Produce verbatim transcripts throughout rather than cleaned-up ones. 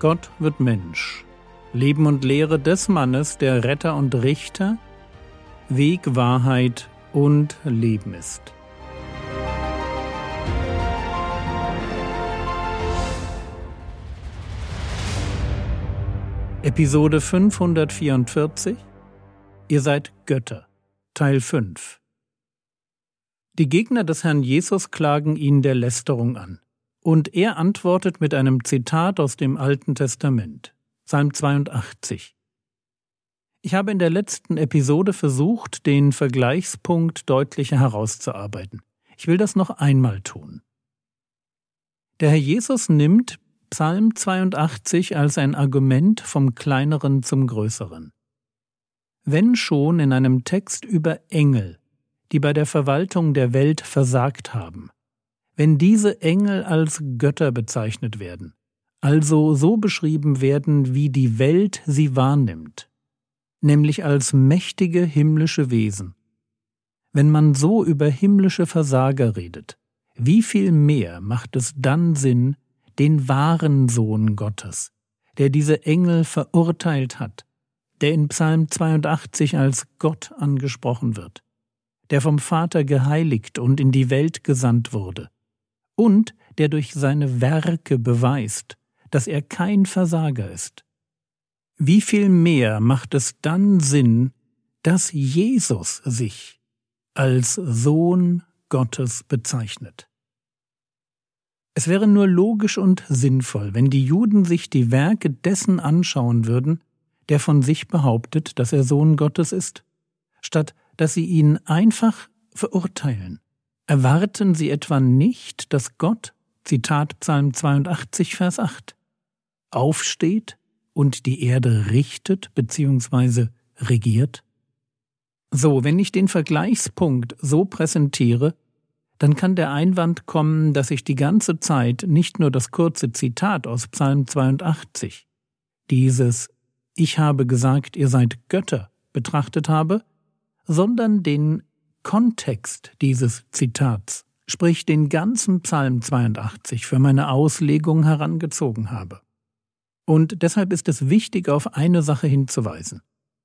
Gott wird Mensch. Leben und Lehre des Mannes, der Retter und Richter, Weg, Wahrheit und Leben ist. Episode fünfhundertvierundvierzig Ihr seid Götter, Teil fünf. Die Gegner des Herrn Jesus klagen ihn der Lästerung an. Und er antwortet mit einem Zitat aus dem Alten Testament, Psalm zweiundachtzig. Ich habe in der letzten Episode versucht, den Vergleichspunkt deutlicher herauszuarbeiten. Ich will das noch einmal tun. Der Herr Jesus nimmt Psalm zweiundachtzig als ein Argument vom Kleineren zum Größeren. Wenn schon in einem Text über Engel, die bei der Verwaltung der Welt versagt haben, wenn diese Engel als Götter bezeichnet werden, also so beschrieben werden, wie die Welt sie wahrnimmt, nämlich als mächtige himmlische Wesen, wenn man so über himmlische Versager redet, wie viel mehr macht es dann Sinn, den wahren Sohn Gottes, der diese Engel verurteilt hat, der in Psalm zweiundachtzig als Gott angesprochen wird, der vom Vater geheiligt und in die Welt gesandt wurde, und der durch seine Werke beweist, dass er kein Versager ist. Wie viel mehr macht es dann Sinn, dass Jesus sich als Sohn Gottes bezeichnet? Es wäre nur logisch und sinnvoll, wenn die Juden sich die Werke dessen anschauen würden, der von sich behauptet, dass er Sohn Gottes ist, statt dass sie ihn einfach verurteilen. Erwarten sie etwa nicht, dass Gott, Zitat Psalm zweiundachtzig, Vers acht, aufsteht und die Erde richtet bzw. regiert? So, wenn ich den Vergleichspunkt so präsentiere, dann kann der Einwand kommen, dass ich die ganze Zeit nicht nur das kurze Zitat aus Psalm zweiundachtzig, dieses »Ich habe gesagt, ihr seid Götter« betrachtet habe, sondern den Kontext dieses Zitats, sprich den ganzen Psalm zweiundachtzig, für meine Auslegung herangezogen habe. Und deshalb ist es wichtig, auf eine Sache hinzuweisen.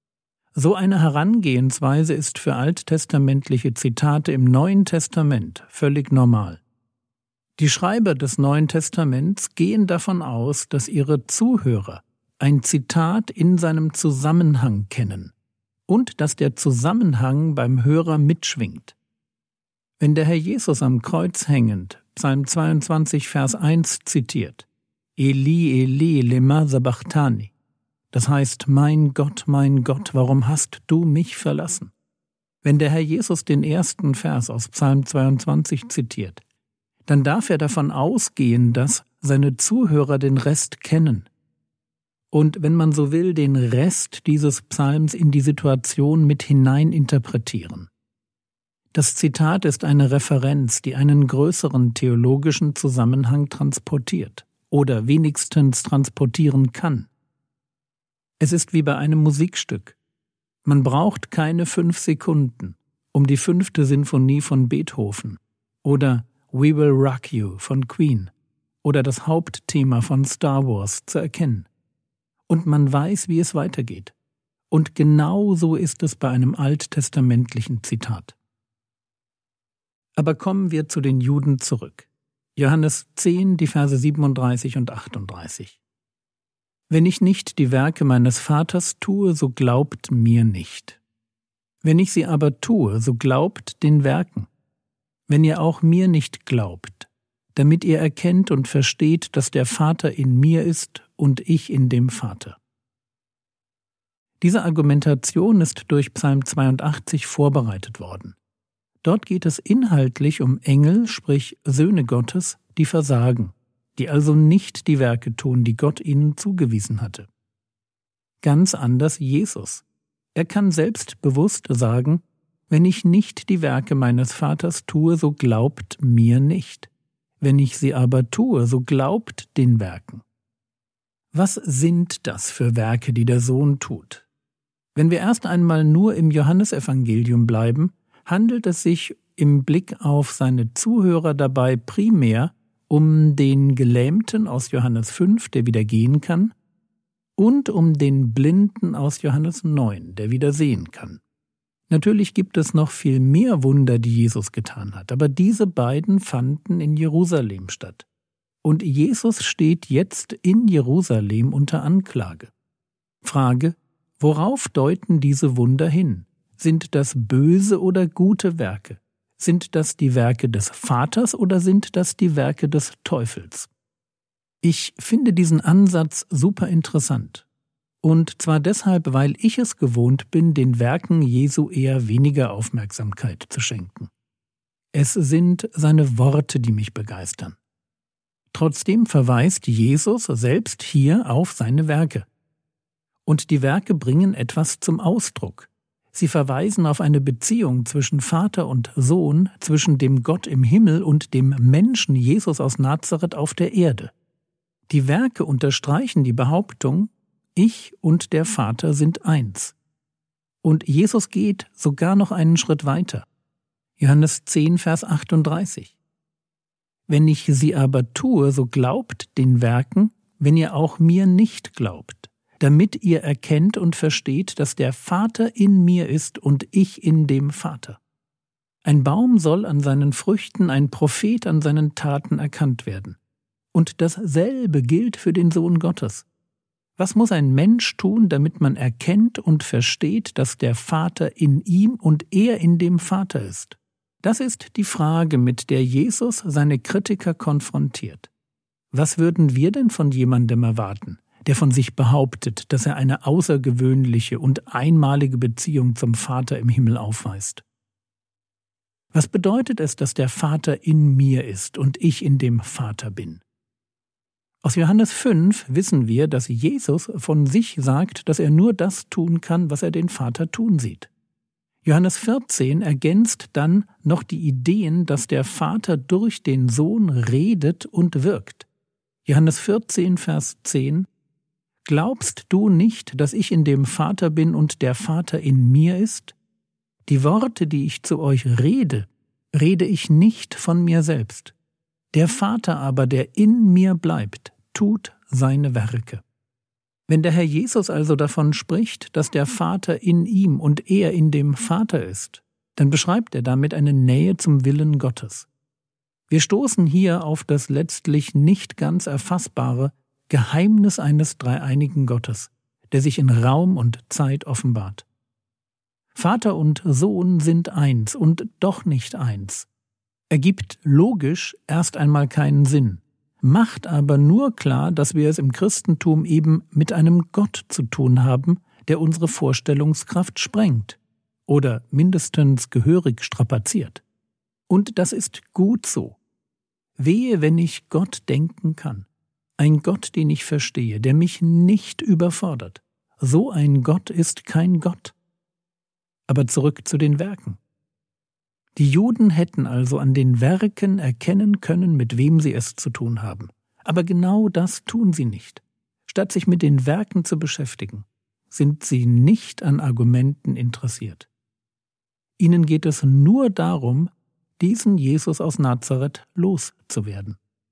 So eine Herangehensweise ist für alttestamentliche Zitate im Neuen Testament völlig normal. Die Schreiber des Neuen Testaments gehen davon aus, dass ihre Zuhörer ein Zitat in seinem Zusammenhang kennen und dass der Zusammenhang beim Hörer mitschwingt. Wenn der Herr Jesus am Kreuz hängend Psalm zweiundzwanzig, Vers eins zitiert, Eli, Eli, lema sabachthani, das heißt, mein Gott, mein Gott, warum hast du mich verlassen? Wenn der Herr Jesus den ersten Vers aus Psalm zweiundzwanzig zitiert, dann darf er davon ausgehen, dass seine Zuhörer den Rest kennen. Und wenn man so will, den Rest dieses Psalms in die Situation mit hinein interpretieren. Das Zitat ist eine Referenz, die einen größeren theologischen Zusammenhang transportiert oder wenigstens transportieren kann. Es ist wie bei einem Musikstück. Man braucht keine fünf Sekunden, um die fünfte Sinfonie von Beethoven oder We Will Rock You von Queen oder das Hauptthema von Star Wars zu erkennen. Und man weiß, wie es weitergeht. Und genau so ist es bei einem alttestamentlichen Zitat. Aber kommen wir zu den Juden zurück. Johannes zehn, die Verse siebenunddreißig und achtunddreißig. Wenn ich nicht die Werke meines Vaters tue, so glaubt mir nicht. Wenn ich sie aber tue, so glaubt den Werken. Wenn ihr auch mir nicht glaubt, damit ihr erkennt und versteht, dass der Vater in mir ist und ich in dem Vater. Diese Argumentation ist durch Psalm zweiundachtzig vorbereitet worden. Dort geht es inhaltlich um Engel, sprich Söhne Gottes, die versagen, die also nicht die Werke tun, die Gott ihnen zugewiesen hatte. Ganz anders Jesus. Er kann selbstbewusst sagen, wenn ich nicht die Werke meines Vaters tue, so glaubt mir nicht. Wenn ich sie aber tue, so glaubt den Werken. Was sind das für Werke, die der Sohn tut? Wenn wir erst einmal nur im Johannesevangelium bleiben, handelt es sich im Blick auf seine Zuhörer dabei primär um den Gelähmten aus Johannes fünf, der wieder gehen kann, und um den Blinden aus Johannes neun, der wieder sehen kann. Natürlich gibt es noch viel mehr Wunder, die Jesus getan hat, aber diese beiden fanden in Jerusalem statt. Und Jesus steht jetzt in Jerusalem unter Anklage. Frage: Worauf deuten diese Wunder hin? Sind das böse oder gute Werke? Sind das die Werke des Vaters oder sind das die Werke des Teufels? Ich finde diesen Ansatz super interessant. Und zwar deshalb, weil ich es gewohnt bin, den Werken Jesu eher weniger Aufmerksamkeit zu schenken. Es sind seine Worte, die mich begeistern. Trotzdem verweist Jesus selbst hier auf seine Werke. Und die Werke bringen etwas zum Ausdruck. Sie verweisen auf eine Beziehung zwischen Vater und Sohn, zwischen dem Gott im Himmel und dem Menschen Jesus aus Nazareth auf der Erde. Die Werke unterstreichen die Behauptung, ich und der Vater sind eins. Und Jesus geht sogar noch einen Schritt weiter. Johannes zehn, Vers achtunddreißig. Wenn ich sie aber tue, so glaubt den Werken, wenn ihr auch mir nicht glaubt, damit ihr erkennt und versteht, dass der Vater in mir ist und ich in dem Vater. Ein Baum soll an seinen Früchten, ein Prophet an seinen Taten erkannt werden. Und dasselbe gilt für den Sohn Gottes. Was muss ein Mensch tun, damit man erkennt und versteht, dass der Vater in ihm und er in dem Vater ist? Das ist die Frage, mit der Jesus seine Kritiker konfrontiert. Was würden wir denn von jemandem erwarten, der von sich behauptet, dass er eine außergewöhnliche und einmalige Beziehung zum Vater im Himmel aufweist? Was bedeutet es, dass der Vater in mir ist und ich in dem Vater bin? Aus Johannes fünf wissen wir, dass Jesus von sich sagt, dass er nur das tun kann, was er den Vater tun sieht. Johannes vierzehn ergänzt dann noch die Ideen, dass der Vater durch den Sohn redet und wirkt. Johannes vierzehn, Vers zehn: Glaubst du nicht, dass ich in dem Vater bin und der Vater in mir ist? Die Worte, die ich zu euch rede, rede ich nicht von mir selbst. Der Vater aber, der in mir bleibt, tut seine Werke. Wenn der Herr Jesus also davon spricht, dass der Vater in ihm und er in dem Vater ist, dann beschreibt er damit eine Nähe zum Willen Gottes. Wir stoßen hier auf das letztlich nicht ganz erfassbare Geheimnis eines dreieinigen Gottes, der sich in Raum und Zeit offenbart. Vater und Sohn sind eins und doch nicht eins. Ergibt logisch erst einmal keinen Sinn, macht aber nur klar, dass wir es im Christentum eben mit einem Gott zu tun haben, der unsere Vorstellungskraft sprengt oder mindestens gehörig strapaziert. Und das ist gut so. Wehe, wenn ich Gott denken kann. Ein Gott, den ich verstehe, der mich nicht überfordert. So ein Gott ist kein Gott. Aber zurück zu den Werken. Die Juden hätten also an den Werken erkennen können, mit wem sie es zu tun haben. Aber genau das tun sie nicht. Statt sich mit den Werken zu beschäftigen, sind sie nicht an Argumenten interessiert. Ihnen geht es nur darum, diesen Jesus aus Nazareth loszuwerden.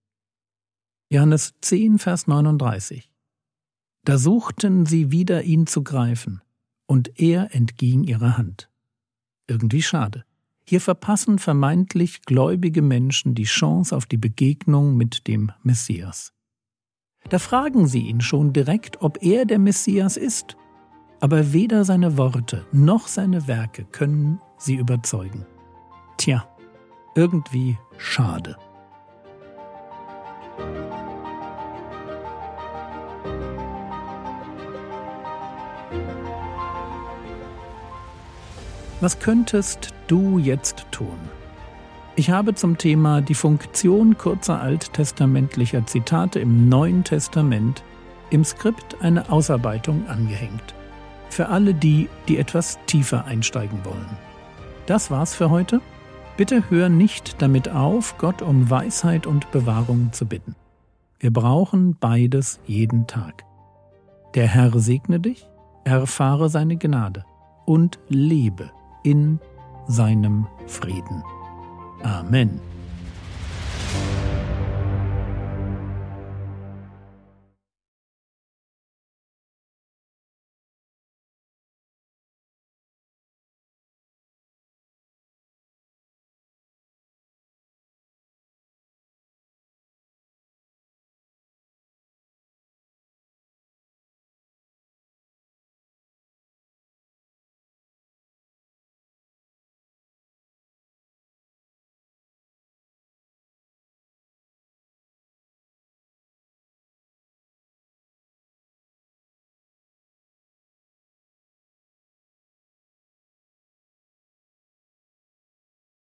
Johannes zehn, Vers neununddreißig. Da suchten sie wieder, ihn zu greifen, und er entging ihrer Hand. Irgendwie schade. Hier verpassen vermeintlich gläubige Menschen die Chance auf die Begegnung mit dem Messias. Da fragen sie ihn schon direkt, ob er der Messias ist. Aber weder seine Worte noch seine Werke können sie überzeugen. Tja, irgendwie schade. Was könntest du jetzt tun? Ich habe zum Thema die Funktion kurzer alttestamentlicher Zitate im Neuen Testament im Skript eine Ausarbeitung angehängt. Für alle die, die etwas tiefer einsteigen wollen. Das war's für heute. Bitte hör nicht damit auf, Gott um Weisheit und Bewahrung zu bitten. Wir brauchen beides jeden Tag. Der Herr segne dich, erfahre seine Gnade und lebe in seinem Frieden. Amen.